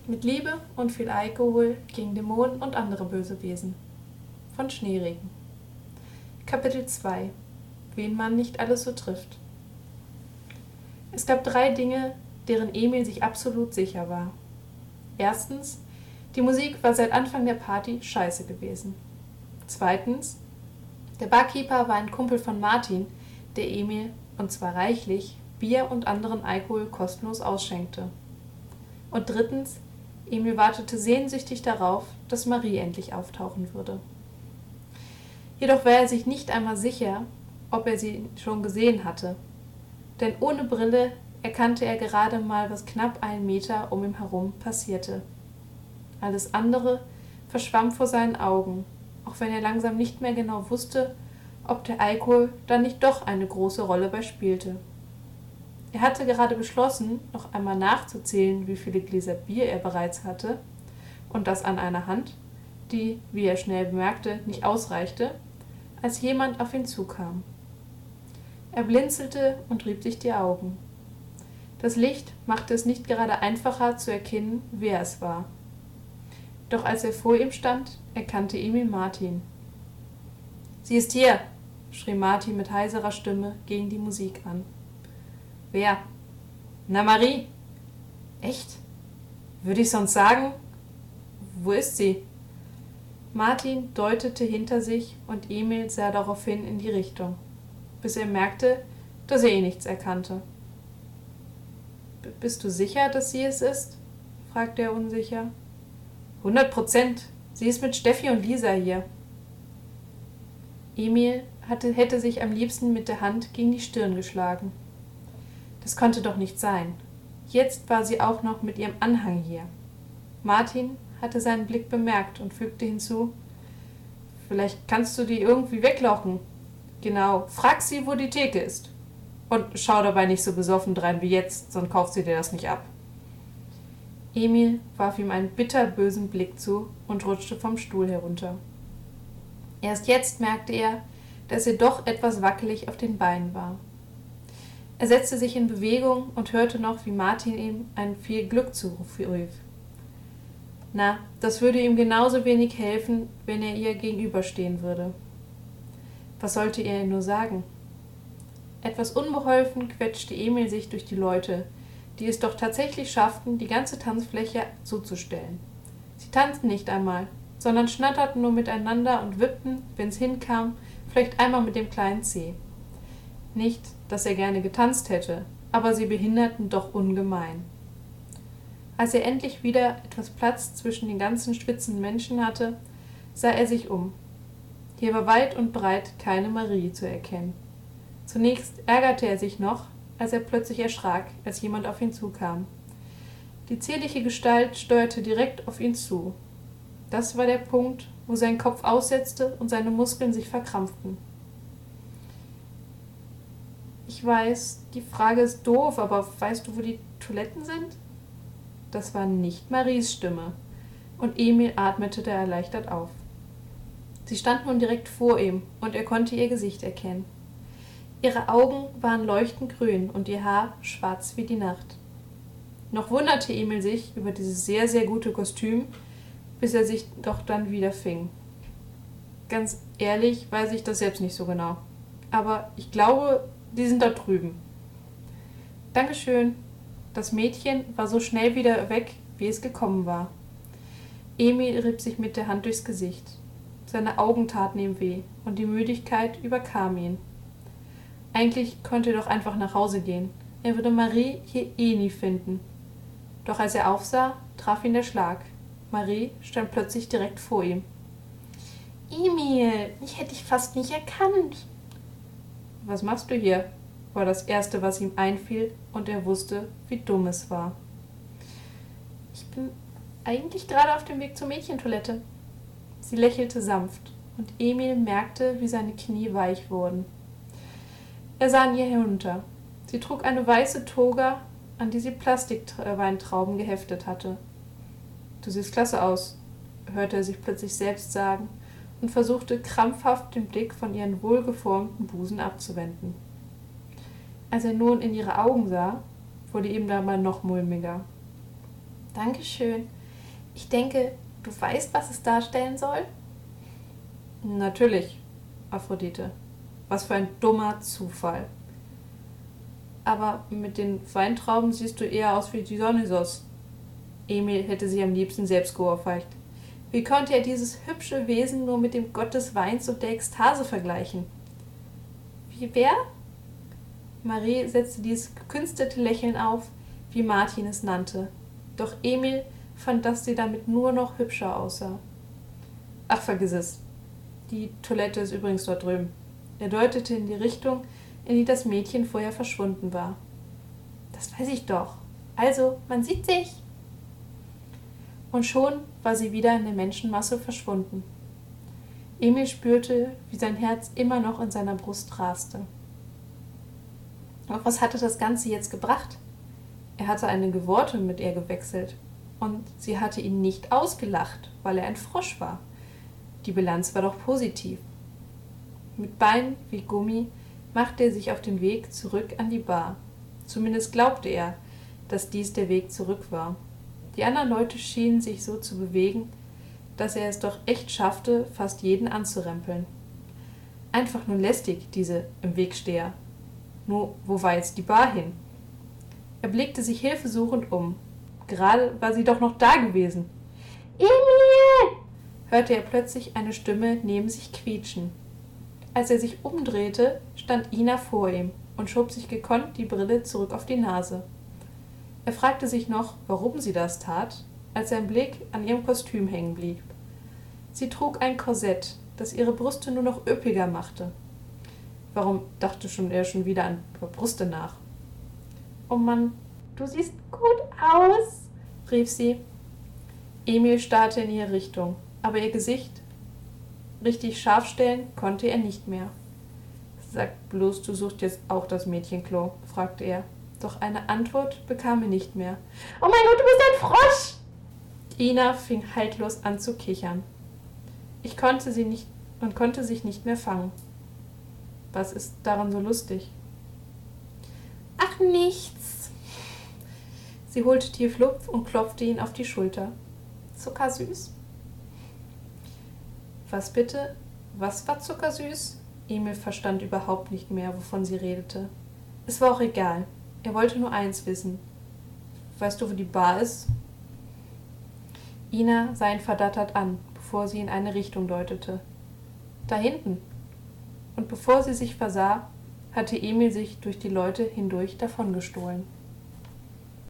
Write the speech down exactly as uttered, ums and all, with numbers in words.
Mit Liebe und viel Alkohol gegen Dämonen und andere böse Wesen. Von Schneeregen. Kapitel zwei. Wen man nicht alles so trifft. Es gab drei Dinge, deren Emil sich absolut sicher war. Erstens, die Musik war seit Anfang der Party scheiße gewesen. Zweitens, der Barkeeper war ein Kumpel von Martin, der Emil, und zwar reichlich, Bier und anderen Alkohol kostenlos ausschenkte. Und drittens, Emil wartete sehnsüchtig darauf, dass Marie endlich auftauchen würde. Jedoch war er sich nicht einmal sicher, ob er sie schon gesehen hatte. Denn ohne Brille erkannte er gerade mal, was knapp einen Meter um ihn herum passierte. Alles andere verschwamm vor seinen Augen, auch wenn er langsam nicht mehr genau wusste, ob der Alkohol dann nicht doch eine große Rolle bei spielte. Er hatte gerade beschlossen, noch einmal nachzuzählen, wie viele Gläser Bier er bereits hatte, und das an einer Hand, die, wie er schnell bemerkte, nicht ausreichte, als jemand auf ihn zukam. Er blinzelte und rieb sich die Augen. Das Licht machte es nicht gerade einfacher zu erkennen, wer es war. Doch als er vor ihm stand, erkannte Emil Martin. »Sie ist hier«, schrie Martin mit heiserer Stimme gegen die Musik an. »Wer?« »Na, Marie.« »Echt? Würde ich sonst sagen? Wo ist sie?« Martin deutete hinter sich und Emil sah daraufhin in die Richtung, bis er merkte, dass er eh nichts erkannte. »Bist du sicher, dass sie es ist?« fragte er unsicher. »Hundert Prozent. Sie ist mit Steffi und Lisa hier.« Emil hatte, hätte sich am liebsten mit der Hand gegen die Stirn geschlagen. Das konnte doch nicht sein. Jetzt war sie auch noch mit ihrem Anhang hier. Martin hatte seinen Blick bemerkt und fügte hinzu, »Vielleicht kannst du die irgendwie weglocken. Genau, frag sie, wo die Theke ist. Und schau dabei nicht so besoffen drein wie jetzt, sonst kauft sie dir das nicht ab.« Emil warf ihm einen bitterbösen Blick zu und rutschte vom Stuhl herunter. Erst jetzt merkte er, dass er doch etwas wackelig auf den Beinen war. Er setzte sich in Bewegung und hörte noch, wie Martin ihm ein viel Glück zurief. Na, das würde ihm genauso wenig helfen, wenn er ihr gegenüberstehen würde. Was sollte er ihr nur sagen? Etwas unbeholfen quetschte Emil sich durch die Leute, die es doch tatsächlich schafften, die ganze Tanzfläche zuzustellen. Sie tanzten nicht einmal, sondern schnatterten nur miteinander und wippten, wenn's hinkam, vielleicht einmal mit dem kleinen Zeh. Nicht, dass er gerne getanzt hätte, aber sie behinderten doch ungemein. Als er endlich wieder etwas Platz zwischen den ganzen schwitzenden Menschen hatte, sah er sich um. Hier war weit und breit keine Marie zu erkennen. Zunächst ärgerte er sich noch, als er plötzlich erschrak, als jemand auf ihn zukam. Die zierliche Gestalt steuerte direkt auf ihn zu. Das war der Punkt, wo sein Kopf aussetzte und seine Muskeln sich verkrampften. »Ich weiß, die Frage ist doof, aber weißt du, wo die Toiletten sind?« Das war nicht Maries Stimme, und Emil atmete da erleichtert auf. Sie stand nun direkt vor ihm, und er konnte ihr Gesicht erkennen. Ihre Augen waren leuchtend grün und ihr Haar schwarz wie die Nacht. Noch wunderte Emil sich über dieses sehr, sehr gute Kostüm, bis er sich doch dann wieder fing. Ganz ehrlich weiß ich das selbst nicht so genau. Aber ich glaube, die sind da drüben. Dankeschön. Das Mädchen war so schnell wieder weg, wie es gekommen war. Emil rieb sich mit der Hand durchs Gesicht. Seine Augen taten ihm weh und die Müdigkeit überkam ihn. Eigentlich konnte er doch einfach nach Hause gehen. Er würde Marie hier eh nie finden. Doch als er aufsah, traf ihn der Schlag. Marie stand plötzlich direkt vor ihm. »Emil, ich hätte dich fast nicht erkannt.« »Was machst du hier?« war das Erste, was ihm einfiel, und er wusste, wie dumm es war. »Ich bin eigentlich gerade auf dem Weg zur Mädchentoilette.« Sie lächelte sanft, und Emil merkte, wie seine Knie weich wurden. Er sah an ihr herunter. Sie trug eine weiße Toga, an die sie Plastikweintrauben geheftet hatte. »Du siehst klasse aus«, hörte er sich plötzlich selbst sagen und versuchte krampfhaft den Blick von ihren wohlgeformten Busen abzuwenden. Als er nun in ihre Augen sah, wurde ihm dabei noch mulmiger. Dankeschön. Ich denke, du weißt, was es darstellen soll? Natürlich, Aphrodite. Was für ein dummer Zufall. Aber mit den Weintrauben siehst du eher aus wie Dionysos. Emil hätte sich am liebsten selbst geohrfeigt. Wie konnte er dieses hübsche Wesen nur mit dem Gott des Weins und der Ekstase vergleichen? Wie wer? Marie setzte dieses gekünstelte Lächeln auf, wie Martin es nannte. Doch Emil fand, dass sie damit nur noch hübscher aussah. Ach, vergiss es. Die Toilette ist übrigens dort drüben. Er deutete in die Richtung, in die das Mädchen vorher verschwunden war. Das weiß ich doch. Also, man sieht sich. Und schon war sie wieder in der Menschenmasse verschwunden. Emil spürte, wie sein Herz immer noch in seiner Brust raste. Doch was hatte das Ganze jetzt gebracht? Er hatte einige Worte mit ihr gewechselt, und sie hatte ihn nicht ausgelacht, weil er ein Frosch war. Die Bilanz war doch positiv. Mit Beinen wie Gummi machte er sich auf den Weg zurück an die Bar. Zumindest glaubte er, dass dies der Weg zurück war. Die anderen Leute schienen sich so zu bewegen, dass er es doch echt schaffte, fast jeden anzurempeln. Einfach nur lästig, diese im Wegsteher. Nur, wo war jetzt die Bar hin? Er blickte sich hilfesuchend um. Gerade war sie doch noch da gewesen. »Emil!« hörte er plötzlich eine Stimme neben sich quietschen. Als er sich umdrehte, stand Ina vor ihm und schob sich gekonnt die Brille zurück auf die Nase. Er fragte sich noch, warum sie das tat, als sein Blick an ihrem Kostüm hängen blieb. Sie trug ein Korsett, das ihre Brüste nur noch üppiger machte. Warum dachte schon er schon wieder an Brüste nach? »Oh Mann, du siehst gut aus«, rief sie. Emil starrte in ihre Richtung, aber ihr Gesicht richtig scharf stellen konnte er nicht mehr. »Sag bloß, du suchst jetzt auch das Mädchenklo«, fragte er. Doch eine Antwort bekam er nicht mehr. »Oh mein Gott, du bist ein Frosch!« Ina fing haltlos an zu kichern. Ich konnte sie nicht und konnte sich nicht mehr fangen. Was ist daran so lustig? »Ach, nichts!« Sie holte tief Luft und klopfte ihn auf die Schulter. »Zuckersüß?« »Was bitte? Was war zuckersüß?« Emil verstand überhaupt nicht mehr, wovon sie redete. Es war auch egal. Er wollte nur eins wissen. »Weißt du, wo die Bar ist?« Ina sah ihn verdattert an, bevor sie in eine Richtung deutete. »Da hinten.« Und bevor sie sich versah, hatte Emil sich durch die Leute hindurch davongestohlen.